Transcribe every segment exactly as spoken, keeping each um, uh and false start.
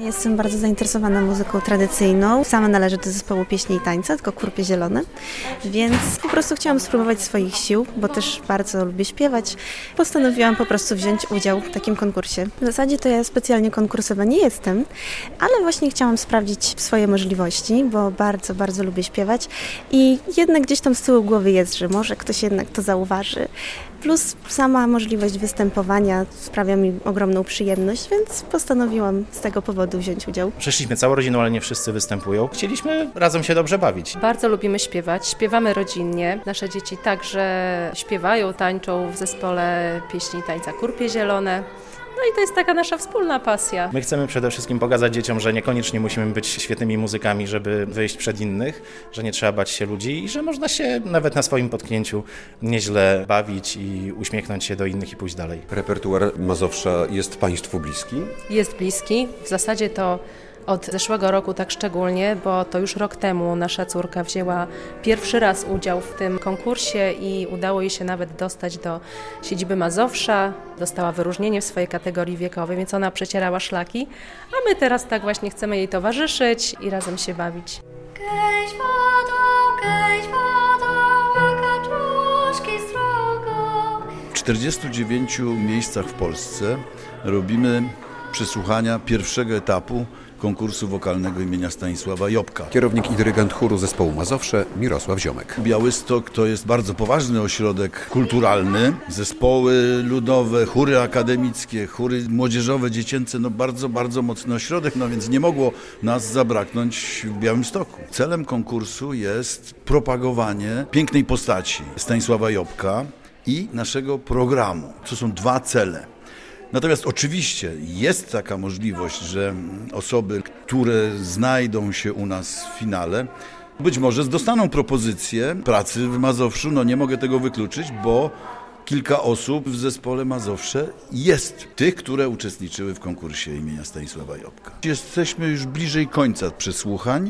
Jestem bardzo zainteresowana muzyką tradycyjną. Sama należę do zespołu Pieśni i Tańca, tylko Kurpie Zielone, więc po prostu chciałam spróbować swoich sił, bo też bardzo lubię śpiewać. Postanowiłam po prostu wziąć udział w takim konkursie. W zasadzie to ja specjalnie konkursowa nie jestem, ale właśnie chciałam sprawdzić swoje możliwości, bo bardzo, bardzo lubię śpiewać i jednak gdzieś tam z tyłu głowy jest, że może ktoś jednak to zauważy. Plus sama możliwość występowania sprawia mi ogromną przyjemność, więc postanowiłam z tego powodu wziąć udział. Przyszliśmy całą rodziną, ale nie wszyscy występują. Chcieliśmy razem się dobrze bawić. Bardzo lubimy śpiewać, śpiewamy rodzinnie. Nasze dzieci także śpiewają, tańczą w zespole Pieśni i Tańca Kurpie Zielone. No i to jest taka nasza wspólna pasja. My chcemy przede wszystkim pokazać dzieciom, że niekoniecznie musimy być świetnymi muzykami, żeby wyjść przed innych, że nie trzeba bać się ludzi i że można się nawet na swoim potknięciu nieźle bawić i uśmiechnąć się do innych i pójść dalej. Repertuar Mazowsza jest Państwu bliski? Jest bliski. W zasadzie to od zeszłego roku tak szczególnie, bo to już rok temu nasza córka wzięła pierwszy raz udział w tym konkursie i udało jej się nawet dostać do siedziby Mazowsza. Dostała wyróżnienie w swojej kategorii wiekowej, więc ona przecierała szlaki, a my teraz tak właśnie chcemy jej towarzyszyć i razem się bawić. Gęś wodą, gęś wodą, a kaczuszki strogą. W czterdziestu dziewięciu miejscach w Polsce robimy przesłuchania pierwszego etapu konkursu wokalnego imienia Stanisława Jobka. Kierownik i dyrygent chóru zespołu Mazowsze Mirosław Ziomek. Białystok to jest bardzo poważny ośrodek kulturalny. Zespoły ludowe, chóry akademickie, chóry młodzieżowe, dziecięce, no bardzo, bardzo mocny ośrodek, no więc nie mogło nas zabraknąć w Białymstoku. Celem konkursu jest propagowanie pięknej postaci Stanisława Jobka i naszego programu. To są dwa cele. Natomiast oczywiście jest taka możliwość, że osoby, które znajdą się u nas w finale, być może dostaną propozycję pracy w Mazowszu. No nie mogę tego wykluczyć, bo kilka osób w zespole Mazowsze jest tych, które uczestniczyły w konkursie imienia Stanisława Jobka. Jesteśmy już bliżej końca przesłuchań.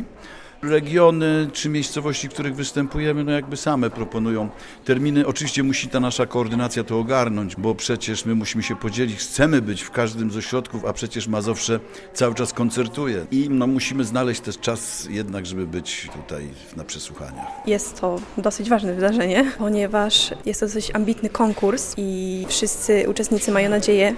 Regiony czy miejscowości, w których występujemy, no jakby same proponują terminy. Oczywiście musi ta nasza koordynacja to ogarnąć, bo przecież my musimy się podzielić, chcemy być w każdym z ośrodków, a przecież Mazowsze cały czas koncertuje i no musimy znaleźć też czas jednak, żeby być tutaj na przesłuchaniach. Jest to dosyć ważne wydarzenie, ponieważ jest to dosyć ambitny konkurs i wszyscy uczestnicy mają nadzieję,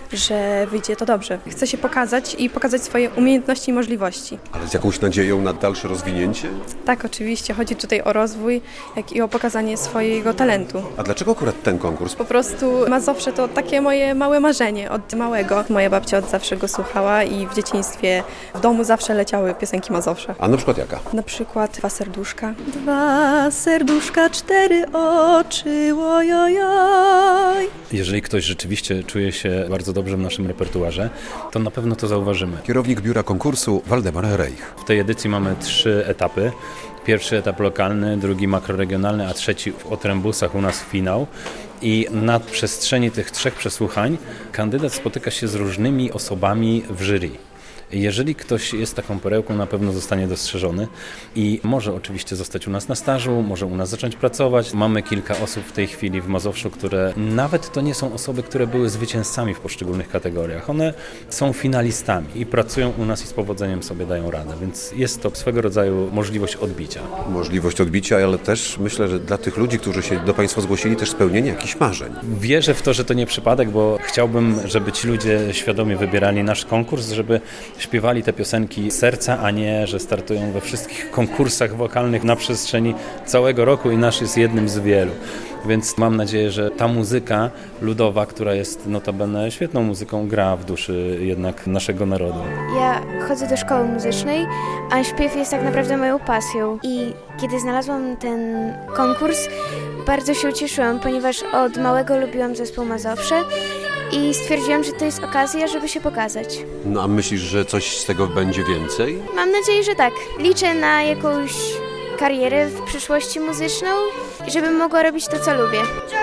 że wyjdzie to dobrze. Chcę się pokazać i pokazać swoje umiejętności i możliwości. Ale z jakąś nadzieją na dalsze rozwinięcie? Tak, oczywiście. Chodzi tutaj o rozwój, jak i o pokazanie swojego talentu. A dlaczego akurat ten konkurs? Po prostu Mazowsze to takie moje małe marzenie od małego. Moja babcia od zawsze go słuchała i w dzieciństwie w domu zawsze leciały piosenki Mazowsze. A na przykład jaka? Na przykład Dwa serduszka. Dwa serduszka, cztery oczy, ojojoj. Jeżeli ktoś rzeczywiście czuje się bardzo dobrze w naszym repertuarze, to na pewno to zauważymy. Kierownik biura konkursu Waldemar Rejch. W tej edycji mamy trzy etapy. Pierwszy etap lokalny, drugi makroregionalny, a trzeci w Otrębusach u nas finał. I na przestrzeni tych trzech przesłuchań kandydat spotyka się z różnymi osobami w jury. Jeżeli ktoś jest taką perełką, na pewno zostanie dostrzeżony i może oczywiście zostać u nas na stażu, może u nas zacząć pracować. Mamy kilka osób w tej chwili w Mazowszu, które nawet to nie są osoby, które były zwycięzcami w poszczególnych kategoriach. One są finalistami i pracują u nas i z powodzeniem sobie dają radę, więc jest to swego rodzaju możliwość odbicia. Możliwość odbicia, ale też myślę, że dla tych ludzi, którzy się do Państwa zgłosili, też spełnienie jakichś marzeń. Wierzę w to, że to nie przypadek, bo chciałbym, żeby ci ludzie świadomie wybierali nasz konkurs, żeby śpiewali te piosenki z serca, a nie, że startują we wszystkich konkursach wokalnych na przestrzeni całego roku i nasz jest jednym z wielu. Więc mam nadzieję, że ta muzyka ludowa, która jest notabene świetną muzyką, gra w duszy jednak naszego narodu. Ja chodzę do szkoły muzycznej, a śpiew jest tak naprawdę moją pasją. I kiedy znalazłam ten konkurs, bardzo się ucieszyłam, ponieważ od małego lubiłam zespół Mazowsze i stwierdziłam, że to jest okazja, żeby się pokazać. No a myślisz, że coś z tego będzie więcej? Mam nadzieję, że tak. Liczę na jakąś karierę w przyszłości muzyczną i żebym mogła robić to, co lubię.